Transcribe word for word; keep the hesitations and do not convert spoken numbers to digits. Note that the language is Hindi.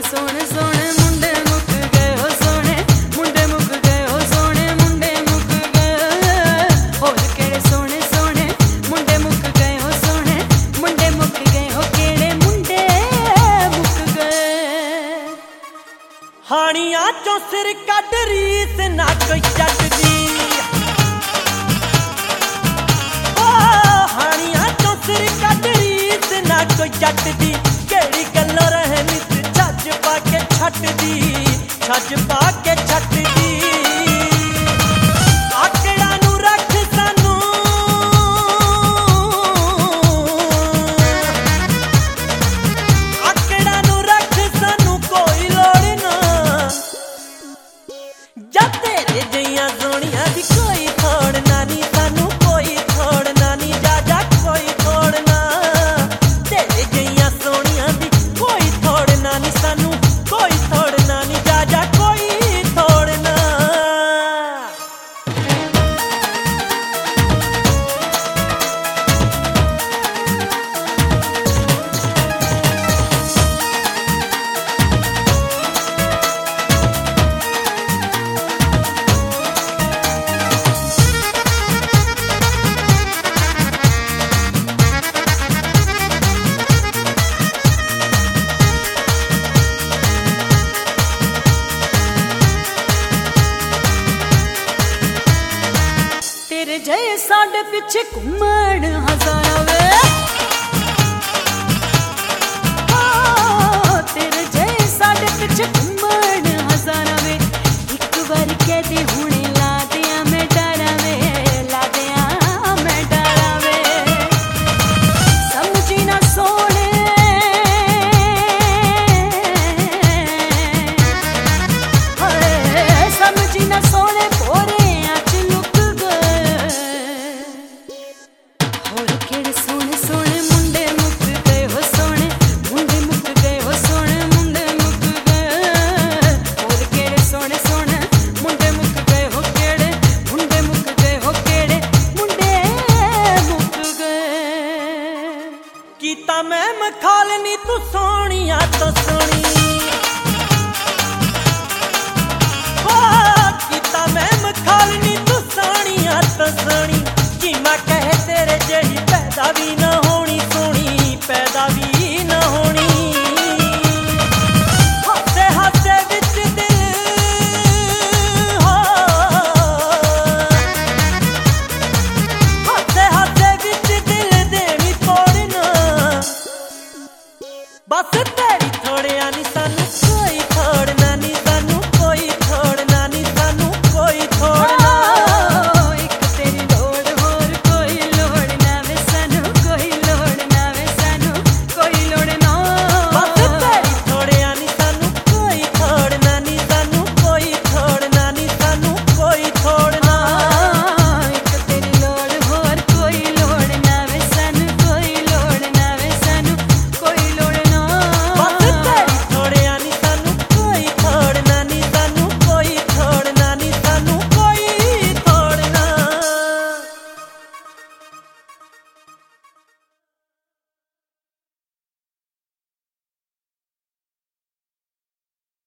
सोने सोने मुंडे मुक गए हो सोने मुंडे मुक गए हो सोने मुंडे मुक गए होर केड़े सोने सोने मुंडे मुक गए हो सोने मुंडे मुक गए हो केड़े मुंडे मुक गए। हानिया चों सिर कट रीस ना कोई चटदी हानिया चों सिर कट रीस ना कोई चटदी केड़ी गल्लों रहे नित छज पाके छटदी छज पाके छटदी आकड़ा नू रख सानू आकड़ा नू रख सानू कोई लोड़ ना जा तेरे जइयां सोनिया दी कोई थोड़ ना नी सानू कोई थोड़ ना नी जा जा कोई थोड़ ना तेरे जइयां सोनिया दी कोई थोड़ ना नी सानू कोई थोड़ ना नी जा जा कोई थोड़ ना। तेरे जय साडे पिछे घूमण हजारा वे तेरे जय साडे पिछे घूमण हजारा वे एक बार कह दे हुणे ला दिया मैं डरा वे ला दिया मैं डरा वे समझी ना सोने समझी ना सोने पोरे कीता मैं मखालनी तू सोनिया तो सोनी कीता मैं मखालनी तू सोनिया तो सोनी कि मैं कहे तेरे जेही पैदा भी ना होनी सोनी पैदा भी ना होनी हंसे हंसे विच दिल हंसे हंसे विच दिल देनी तोड़ना बस तेरी थोड़िया नी सानू